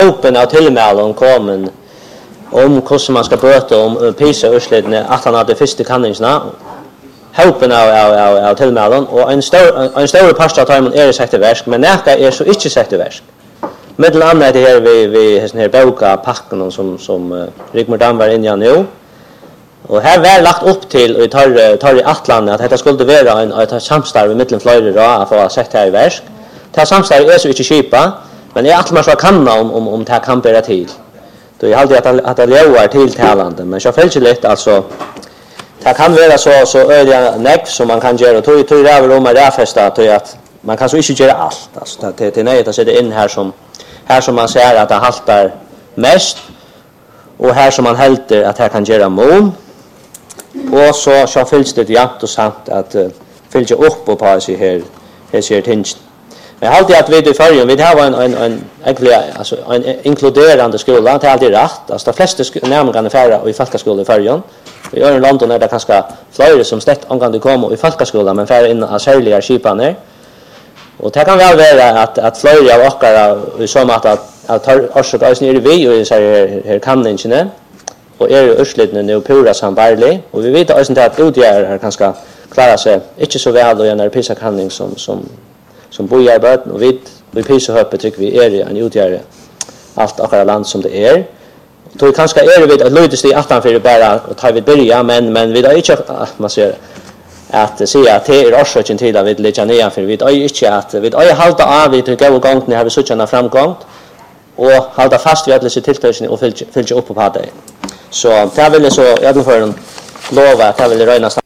Open av tillmälen kommer om hur man ska böta om PISA-utslutene att han hade första kanningsna. Hopen av tillmälen och en stor part av tiden är sagt i verk, men näka är så inte sagt i verk. Mellan annat det här vi den här boka packen som Rigmor Dam var inne nu. Och här var lagt upp till och tar i Atlanten att det skulle vara ett samstarv mellan flera då för att sätta här i verk. Det samstarv är så inte skipa, men jag att man så kan om det kan bära till. Då jag hade att det lever till talande, men så fälls lätt alltså det kan vara så öliga näck som man kan göra och tror det väl om att räfesta att man kan så inte göra allt alltså det är nöjt att sätta in här som man ser att det haltar mest och här som man helter att här kan göra mån och så fylls det jämt och sant att fylls upp på sig här ser tinst. Men alltid att vi i förrjun vi har en inkluderande skola det är alltid rätt alltså de flesta närmare färra i folkskolan i förrjun. I London är det ganska flera som stött angående komma i folkskolan men färra in av särliga skipaner. Och det kan väl vara att flera av åkare som att orsaka oss nere vi och säger här kanningen och utslutna nu pura sambarlig och vi vet också att utgör här ganska klara sig inte så väl då när PISA kanning som bojar bort och vi PISA höppe tycker vi är en utgör allt akkurat land som det är. Då kanske är det att löjdes det att för bara att ta vid börja men vi då inte man ser att säga att det är orsaken till att vi lägger ner för vi då inte att vi då hålla av vi till gå gång när vi söker framgång och hålla fast vid alla sitt tilltagning och fylla upp på det. Så det vill så jag för en lova att jag vill röna